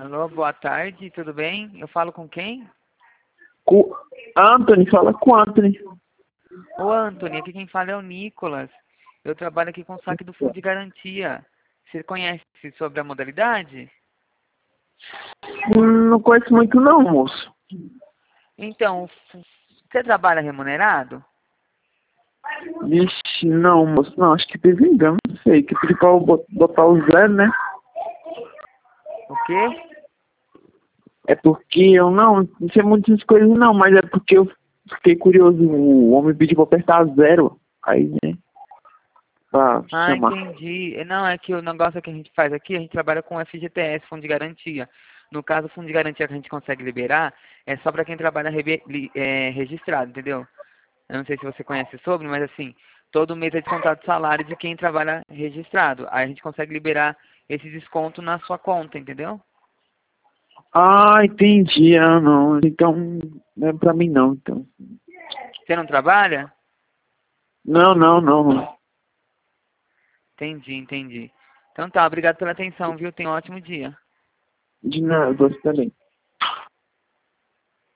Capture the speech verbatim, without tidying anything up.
Alô, boa tarde, tudo bem? Eu falo com quem? Com Anthony, fala com Anthony. Ô, Anthony, aqui quem fala é o Nicolas. Eu trabalho aqui com o saque do Fundo de Garantia. Você conhece sobre a modalidade? Hum, Não conheço muito não, moço. Então, f- você trabalha remunerado? Vixe, não, moço, não, acho que teve engano, não sei, que pedi pra eu bot- botar o zero, né? O quê? É porque eu não, não sei muitas coisas não, mas é porque eu fiquei curioso, o homem pediu pra apertar zero, aí, né, pra Ah, chamar. entendi. Não, é que o negócio que a gente faz aqui, a gente trabalha com o F G T S, Fundo de Garantia. No caso, o Fundo de Garantia que a gente consegue liberar é só para quem trabalha rebe- li- é, registrado, entendeu? Eu não sei se você conhece sobre, mas assim, todo mês é descontado o salário de quem trabalha registrado. Aí a gente consegue liberar esse desconto na sua conta, entendeu? Ah, entendi, ah, não, então, não é pra mim não, então. Você não trabalha? Não, não, não, Entendi, entendi. Então tá, obrigado pela atenção, viu? Tenha um ótimo dia. de nada, você também.